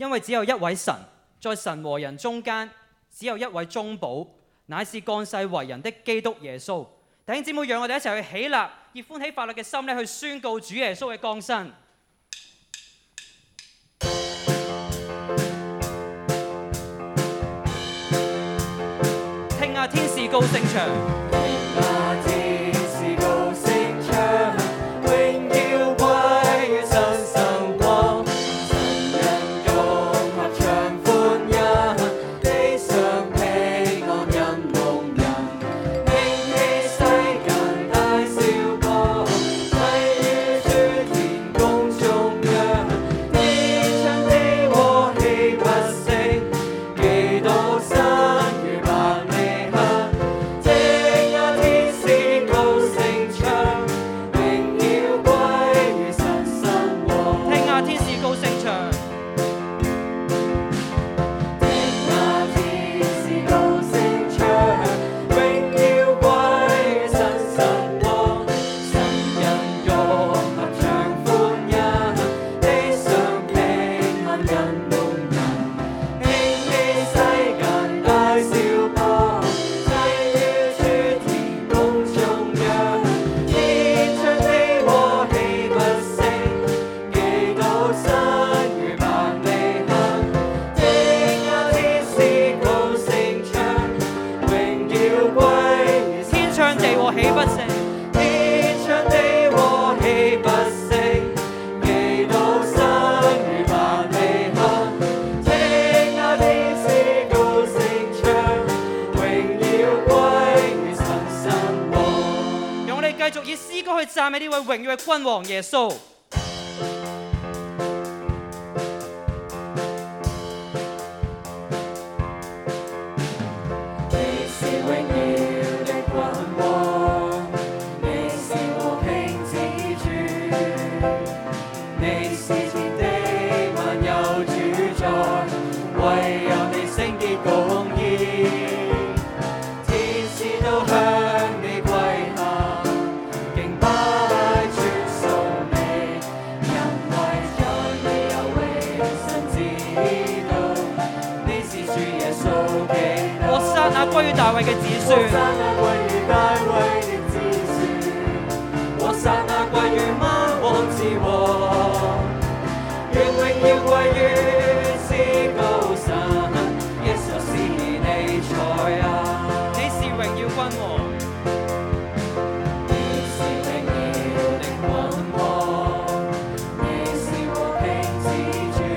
因為只有一位神，在神和人中間只有一位中保，乃是降世為人的基督耶穌。弟兄姊妹，讓我哋一齊去喜立，以歡喜快樂嘅心咧去宣告主耶穌嘅降生。聽下天使高聲唱。讚美呢位榮耀嘅君王耶穌。你是榮耀的君王，你是和平之主，你是天地萬有主宰，唯有你聖潔公義，天使都向你跪下。歸於大衛嘅子孫，和散那歸於大衛的子孫，和散那歸於萬王之王，願榮耀歸於至高神，耶穌是彌賽亞，你是榮耀君王，你是榮耀的君王，你是和平之主，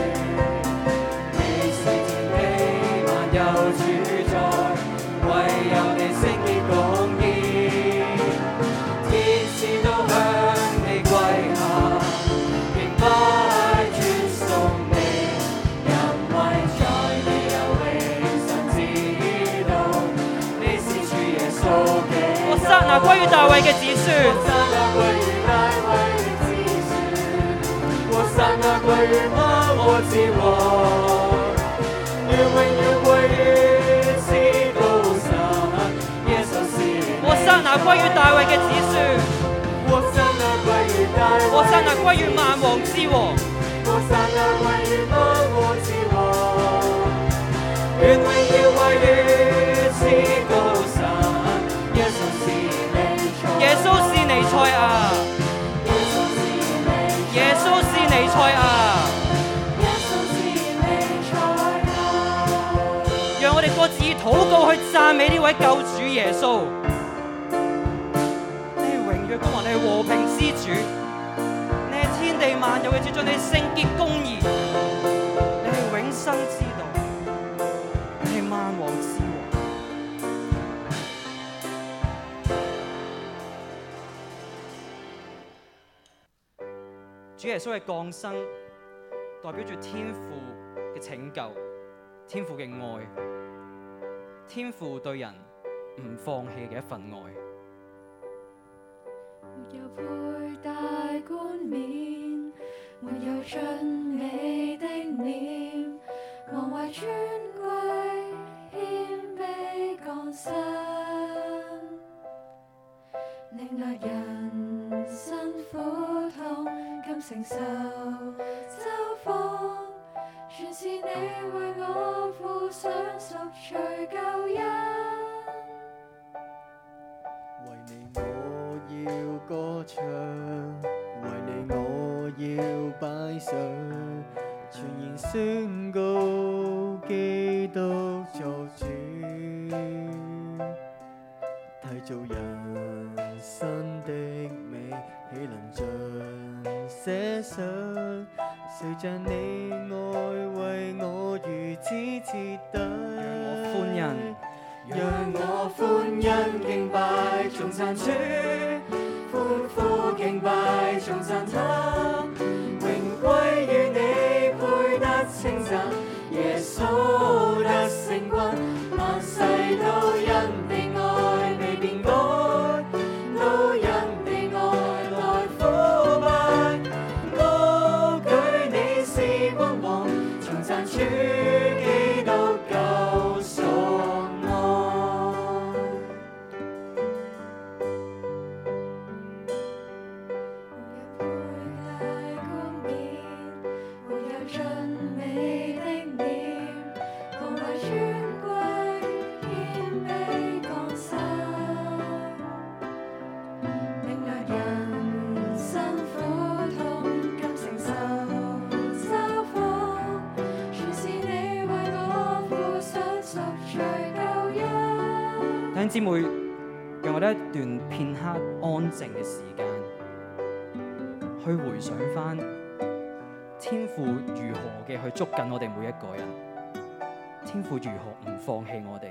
你是天地萬有主。唯有你聖潔公義，天使都向你跪下，敬拜尊崇你，因為在你有永生之道，你是主耶穌基督。和散那歸於大衛嘅子孫，和散那歸於大衛的子孫，和散那歸於萬王之王，願榮耀歸於和散那歸於大衛嘅子孫，和散那歸於大衛，和散那歸於萬王之王，和散那歸於萬王之王，願榮耀歸於至高神，耶穌是彌賽亞，耶穌是彌賽亞，耶穌是彌賽亞，讓我哋各自以禱告去讚美呢位救主耶穌。君王，你係和平之主，你係天地萬有嘅主宰，你係聖潔公義，你係永生之道，你係萬王之王。主耶穌嘅降生，代表住天父嘅拯救，天父嘅愛，天父對人唔放棄嘅一份愛。 沒有佩戴冠冕，沒有俊美的臉，昂懷尊貴謙卑降生，領略人生苦痛，甘承受嘲諷，全你為我付上贖罪救恩。 為你我要歌唱，為你我要擺上，全然宣告基督作主，締造人生的美，豈能盡寫上？誰像你愛為我如此徹底？讓我歡欣敬拜，頌讚主，歡呼敬拜，頌讚他，榮歸於你，配得稱讚，耶穌得勝君，萬世都因你愛未變改，都因你愛來腐敗，高舉你是君王，頌讚主基督救贖。 弟兄姊妹，讓我哋一段片刻安靜嘅時間，去回想返天父如何嘅去捉緊我哋每一個人，天父如何唔放棄我哋。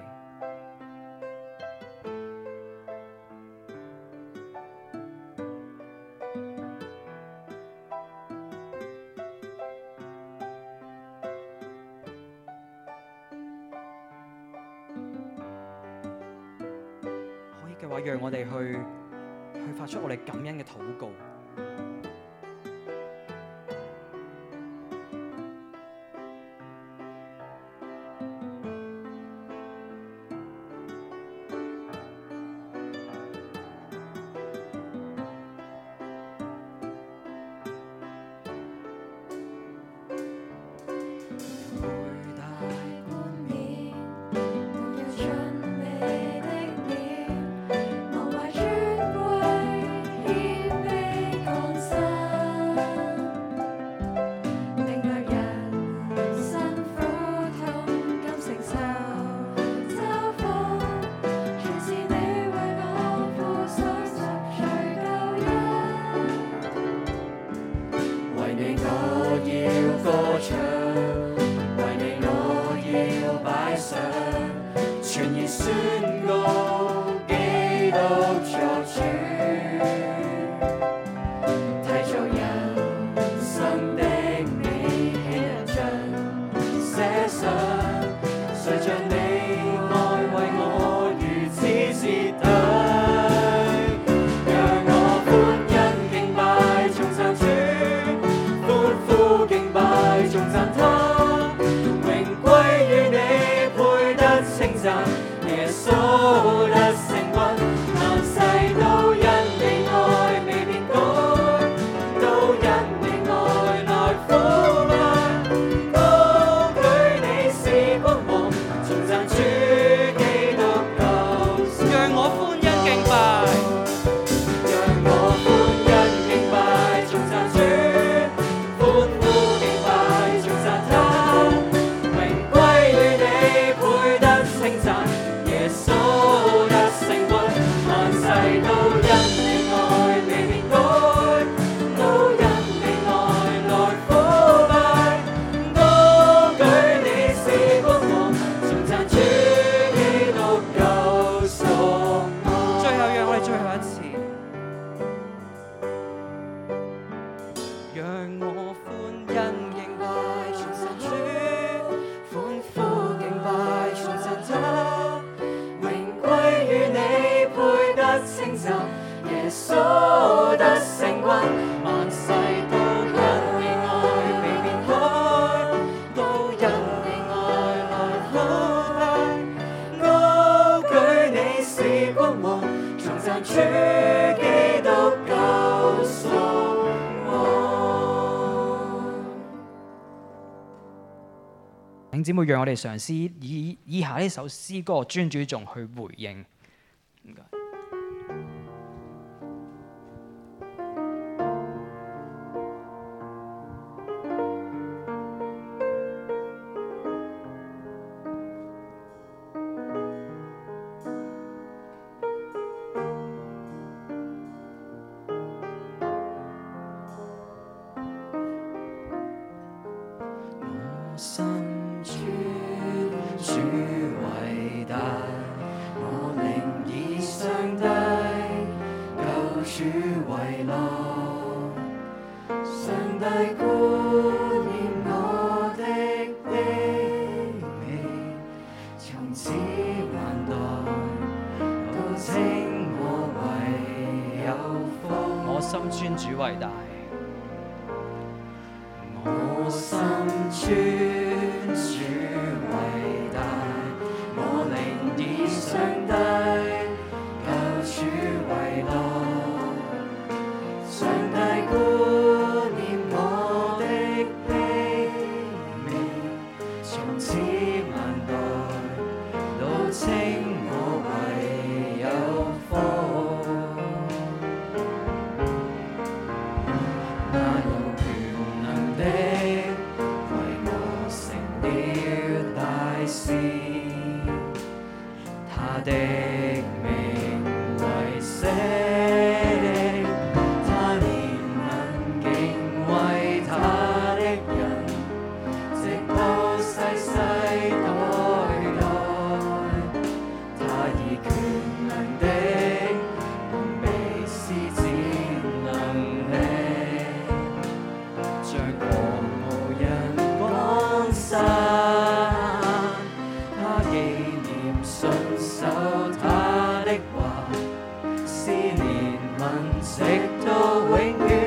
嘅話，讓我哋去發出我哋感恩嘅禱告。 弟兄姊妹，讓我哋嘗試以下呢首詩歌尊主頌去回應。唔該。 心尊主偉大，我靈以上帝救主為樂。上帝顧念我的卑微，從此萬代都稱我為有福。 我心尊主為大。 我心尊主偉大，我靈以上帝救主為樂。上帝顧念我的卑微，從此萬代都稱我為有福。那有權能的為我成了大事，他的名為聖，他憐憫敬畏他的人，直到世世代代。他以權能的美施展能力，將狂傲人趕散，他紀念信守他的話，施憐憫直到永遠。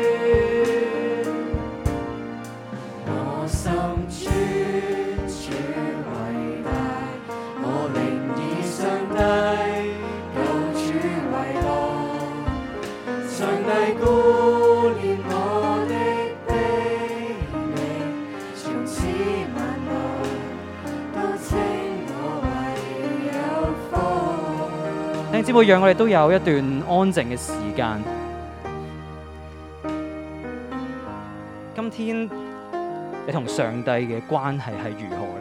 我心尊主偉大，我靈以上帝救主為樂。上帝顧念我的卑微，從此萬代都稱我為有福。 弟兄姊妹，讓我哋都有一段安靜嘅時間。今天你同上帝嘅關係係如何咧？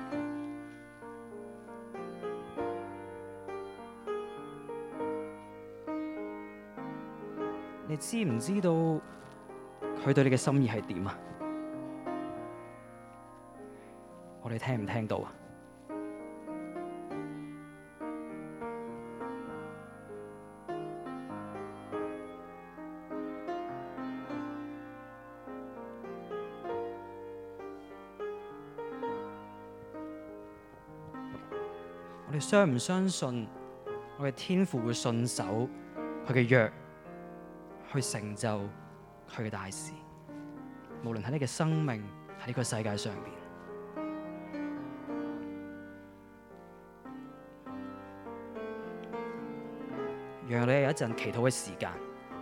你知唔知道佢對你嘅心意係點啊？我哋聽唔聽到啊？我哋相唔相信我哋天父會信守佢嘅約，去成就佢嘅大事，無論喺你嘅生命，喺呢個世界上邊。讓你有一陣祈禱嘅時間。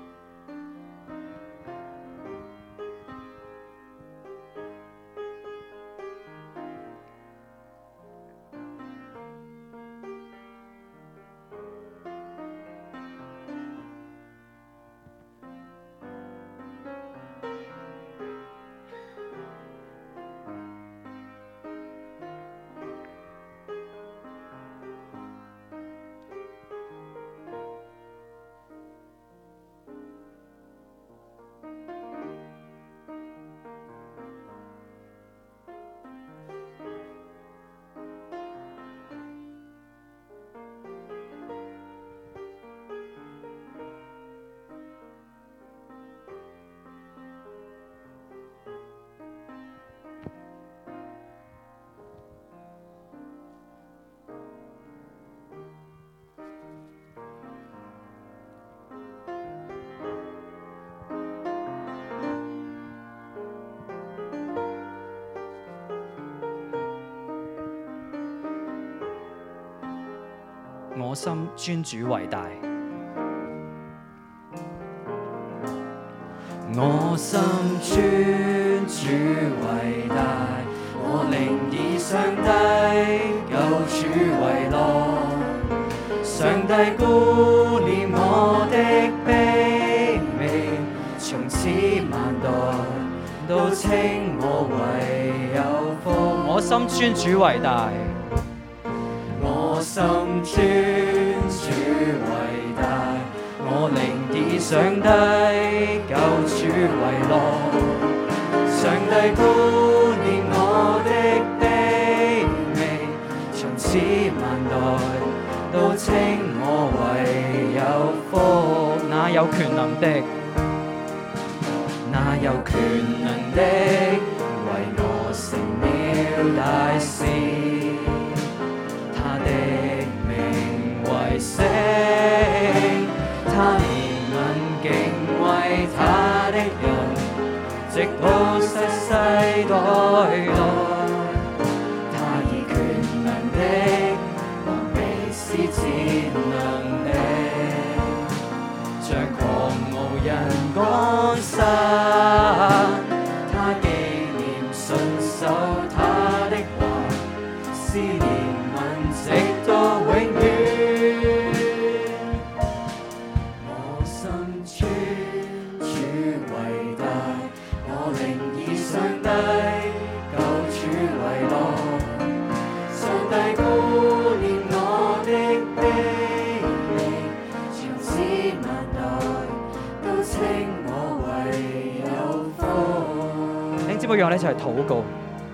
我心尊主為大， 我心尊主為大，我靈以上帝救主為樂，上帝顧念我的卑微，從此萬代都稱我為有福。 我心尊主為大， 我心尊主為大，我靈以上帝救主為樂，上帝顧念我的卑微，從此萬代都稱我為有福。 那有權能的， 那有權能的為我成了大事，他的名為聖，他憐憫敬畏他的人，直到世世代代。他以權能的王比施展能力，像狂傲人趕山，他紀念信守他的話，施憐憫直到永遠。我心尊主為大，我靈以上帝救主為樂，上帝顧念我的卑微，從此萬代都稱我為有福。 弟兄姊妹，讓我哋一齊禱告。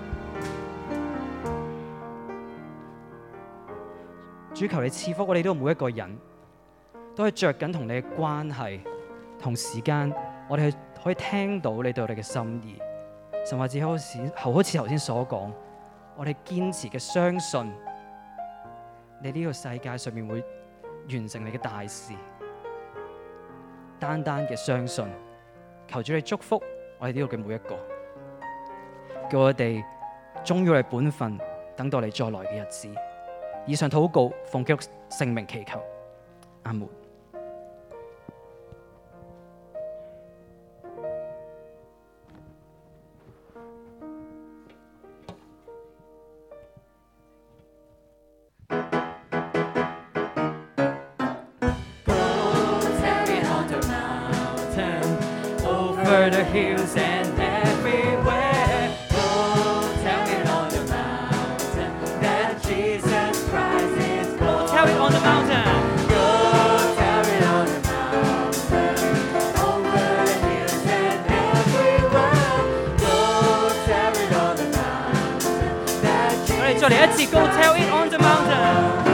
主，求你賜福我哋都每一個人，都係着緊同你嘅關係，同時間我哋可以聽到你對我哋嘅心意，甚至好似頭先所講，我哋堅持嘅相信你呢個世界上面會完成你嘅大事，單單嘅相信，求主你祝福我哋呢度嘅每一個，叫我哋忠於我哋本分，等到你再來嘅日子。以上禱告，奉基督聖名祈求，阿門。 Over the hills and everywhere, go tell it on the mountain that Jesus Christ is born. Tell it on the mountain. Go tell it on the mountain, over the hills and everywhere. Go tell it on the mountain that 我哋再嚟一次，Go tell it on the mountain.